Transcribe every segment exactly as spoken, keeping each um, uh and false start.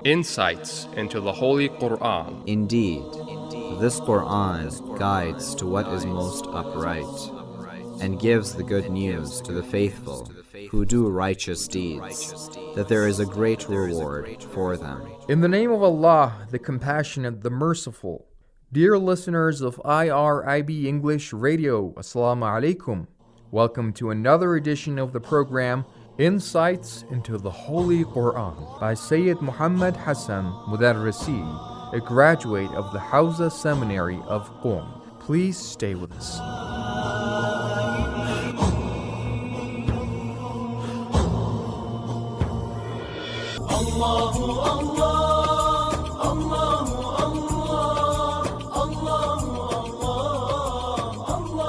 Insights into the Holy Quran. Indeed, this Quran guides to what is most upright, and gives the good news to the faithful who do righteous deeds, that there is a great reward for them. In the name of Allah, the Compassionate, the Merciful. Dear listeners of I R I B English Radio, Assalamu alaikum. Welcome to another edition of the program, Insights into the Holy Quran, by Sayyid Muhammad Hassan Mudarrisi, a graduate of the Hawza Seminary of Qom. Please stay with us. Allahu Allah, Allahu Allah, Allahu Allah,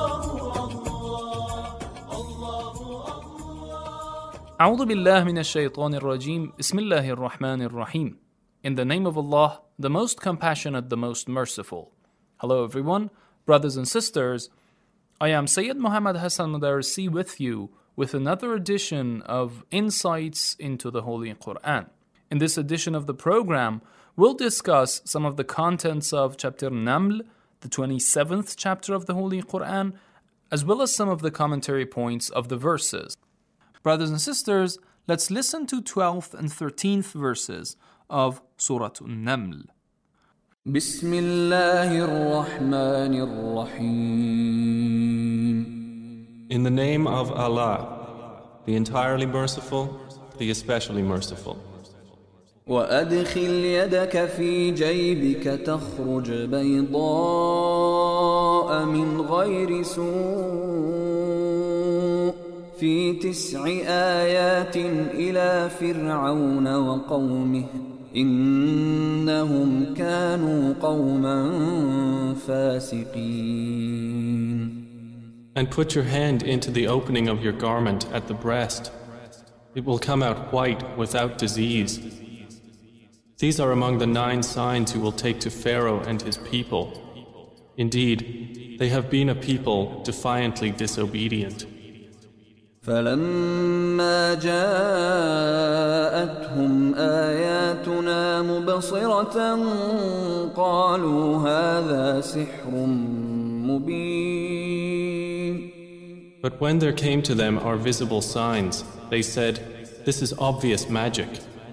Allahu Allah. A'udhu billahi minash shaitanir rajim. Bismillahir rahmanir rahim. In the name of Allah, the most compassionate, the most merciful. Hello everyone, brothers and sisters. I am Sayyid Muhammad Hassan Mudarrisi with you with another edition of Insights into the Holy Quran. In this edition of the program, we'll discuss some of the contents of chapter Naml, the twenty-seventh chapter of the Holy Quran, as well as some of the commentary points of the verses. Brothers and sisters, let's listen to twelfth and thirteenth verses of Surah An-Naml. Bismillahir Rahmanir Rahim. In the name of Allah, the entirely merciful, the especially merciful. وأدخل يدك في جيبك تخرج بيضاء من غير سوء في تسع آيات إلى فرعون وقومه إنهم كانوا قوما فاسقين. And put your hand into the opening of your garment at the breast. It will come out white without disease. These are among the nine signs you will take to Pharaoh and his people. Indeed, they have been a people defiantly disobedient. فلما جاءتهم آياتنا مبصرة قالوا هذا سحر مبين. But when there came to them our visible signs, they said, "This is obvious magic."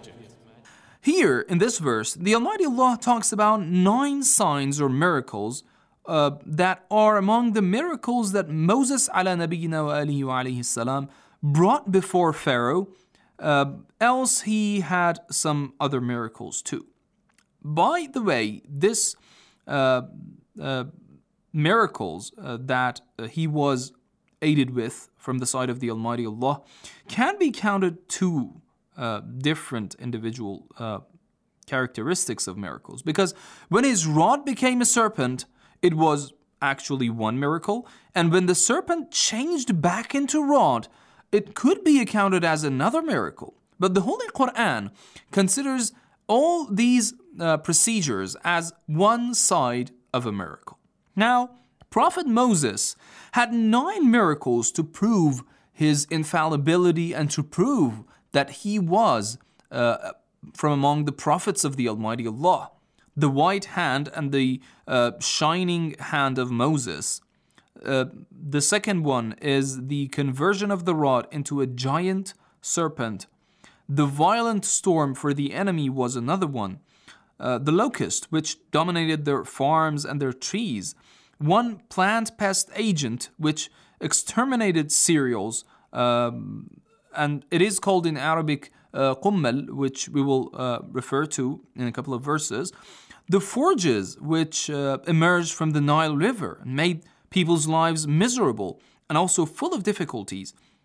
Here, in this verse, the Almighty Allah talks about nine signs or miracles uh, that are among the miracles that Moses ala nabiyyina wa alihi wa alayhi salam brought before Pharaoh, uh, else he had some other miracles too. By the way, this uh, uh, miracles uh, that uh, he was aided with from the side of the Almighty Allah can be counted to Uh, different individual uh, characteristics of miracles. Because when his rod became a serpent, it was actually one miracle. And when the serpent changed back into rod, it could be accounted as another miracle. But the Holy Quran considers all these uh, procedures as one side of a miracle. Now, Prophet Moses had nine miracles to prove his infallibility and to prove that he was uh, from among the prophets of the Almighty Allah. The white hand and the uh, shining hand of Moses. Uh, the second one is the conversion of the rod into a giant serpent. The violent storm for the enemy was another one. Uh, the locust, which dominated their farms and their trees. One plant pest agent, which exterminated cereals, um, and it is called in Arabic uh, qummal, which we will uh, refer to in a couple of verses. The forges which uh, emerged from the Nile River and made people's lives miserable and also full of difficulties.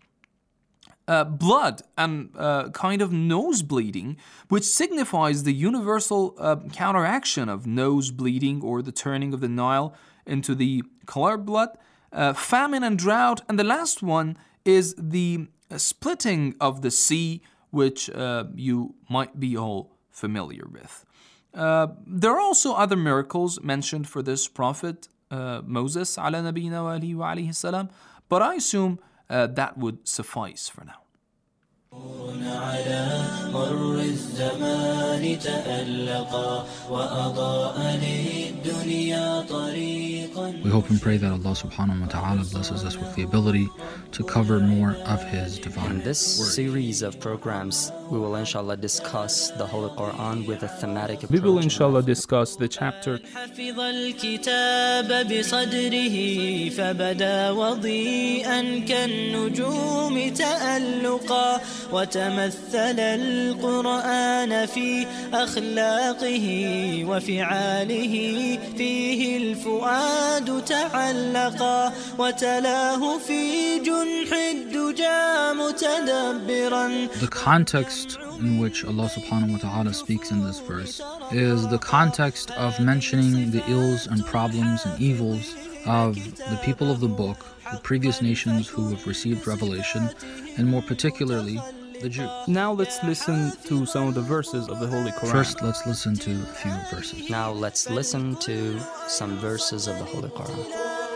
Uh, blood and uh, kind of nose bleeding, which signifies the universal uh, counteraction of nose bleeding or the turning of the Nile into the color blood. Uh, famine and drought. And the last one is the A splitting of the sea, which uh, you might be all familiar with. Uh, there are also other miracles mentioned for this prophet, uh, Moses, ala nabiyina wa alihi wa alayhi salam, but I assume uh, that would suffice for now. مر الزمان تألقا وأضاء للدنيا طريقا. We hope and pray that Allah subhanahu wa ta'ala blesses us with the ability to cover more of His divine In this word. series of programs, we will inshallah discuss the Holy Quran with a thematic approach. We will inshallah discuss the chapter حفظ الكتاب بصدره فبدا وضيئا كالنجوم تألقا وتمثل القرآن في أخلاقه وفعاله فيه الفؤاد تعلقا وتلاه في جنح الدجى متدبرا. The context in which Allah subhanahu wa ta'ala speaks in this verse is the context of mentioning the ills and problems and evils of the people of the book, the previous nations who have received revelation, and more particularly the Jews. Now let's listen to some of the verses of the Holy Quran. First, let's listen to a few verses. Now let's listen to some verses of the Holy Quran.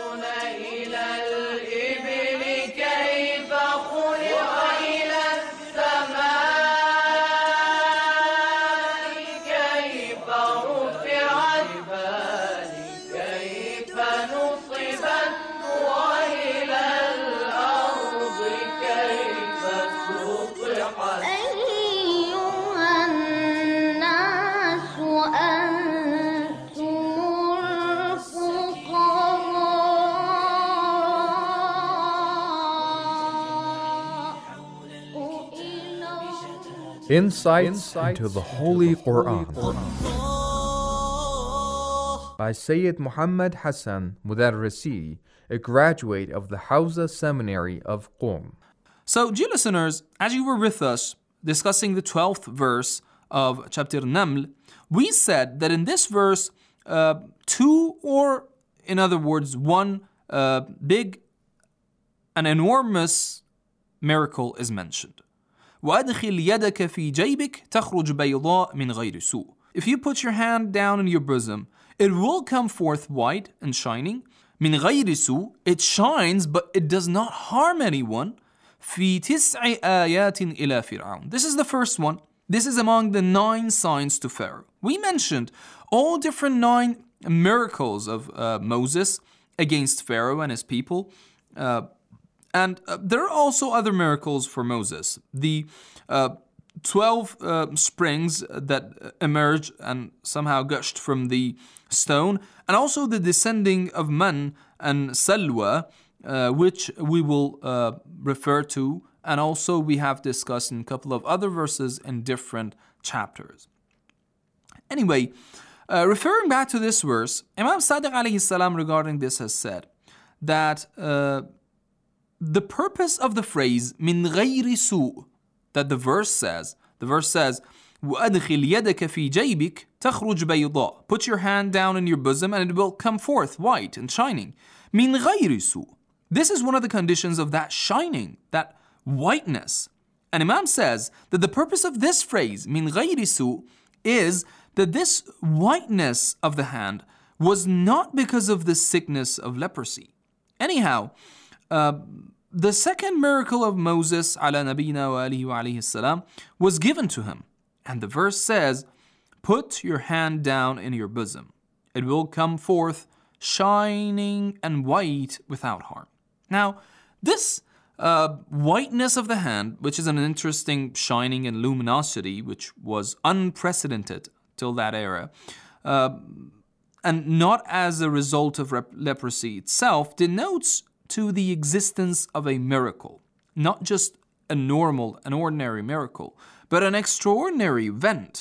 Insights into the Holy Quran by Sayyid Muhammad Hassan Mudarrisi, a graduate of the Hawza Seminary of Qom. So, dear listeners, as you were with us discussing the twelfth verse of chapter Naml, we said that in this verse, uh, two, or in other words, one uh, big and enormous miracle is mentioned. وَأَدْخِلْ يَدَكَ فِي جَيْبِكَ تَخْرُجْ بَيْضَاء مِنْ غَيْرِ سُوءٍ. If you put your hand down in your bosom, it will come forth white and shining. مِنْ غَيْرِ سُوءٍ. It shines, but it does not harm anyone. فِي تِسْعِ آيَاتٍ إِلَى فِرْعَوْنَ. This is the first one. This is among the nine signs to Pharaoh. We mentioned all different nine miracles of uh, Moses against Pharaoh and his people. Uh, And uh, there are also other miracles for Moses. The uh, twelve uh, springs that emerged and somehow gushed from the stone, and also the descending of man and salwa, uh, which we will uh, refer to, and also we have discussed in a couple of other verses in different chapters. Anyway, uh, referring back to this verse, Imam Sadiq alayhi salam regarding this has said that uh, the purpose of the phrase min ghayri su' that the verse says, the verse says, وَأَدْخِلْ يَدَكَ فِي جَيْبِكَ تَخْرُجْ بَيْضَاء. Put your hand down in your bosom and it will come forth white and shining. Min ghayri su'. This is one of the conditions of that shining, that whiteness. And Imam says that the purpose of this phrase, min ghayri su', is that this whiteness of the hand was not because of the sickness of leprosy. Anyhow, Uh, the second miracle of Moses ala nabiyina wa alihi wa alayhi salam was given to him. And the verse says, put your hand down in your bosom. It will come forth shining and white without harm. Now, this uh, whiteness of the hand, which is an interesting shining and luminosity, which was unprecedented till that era, uh, and not as a result of rep- leprosy itself, denotes to the existence of a miracle, not just a normal, an ordinary miracle, but an extraordinary event.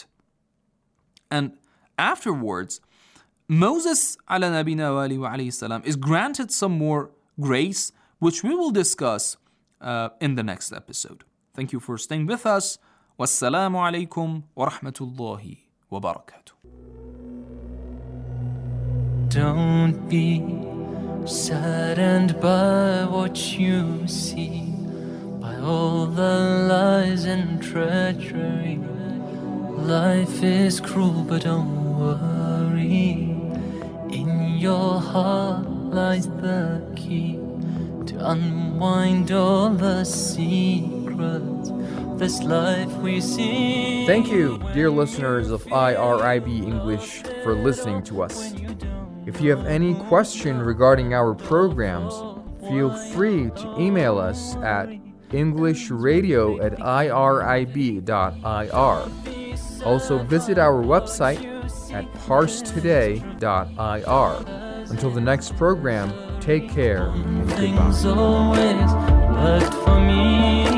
And afterwards, Moses ala nabina wa alayhi salam is granted some more grace, which we will discuss uh, in the next episode. Thank you for staying with us. Wassalamu alaikum wa rahmatullahi wa barakatuh. Don't be saddened by what you see, by all the lies and treachery. Life is cruel, but don't worry. In your heart lies the key to unwind all the secrets. secrets of this life we see. Thank you, dear listeners of I R I B English, for listening to us. If you have any question regarding our programs, feel free to email us at englishradio at irib dot I R. Also visit our website at parse today dot I R. Until the next program, take care and Things goodbye. always worked for me.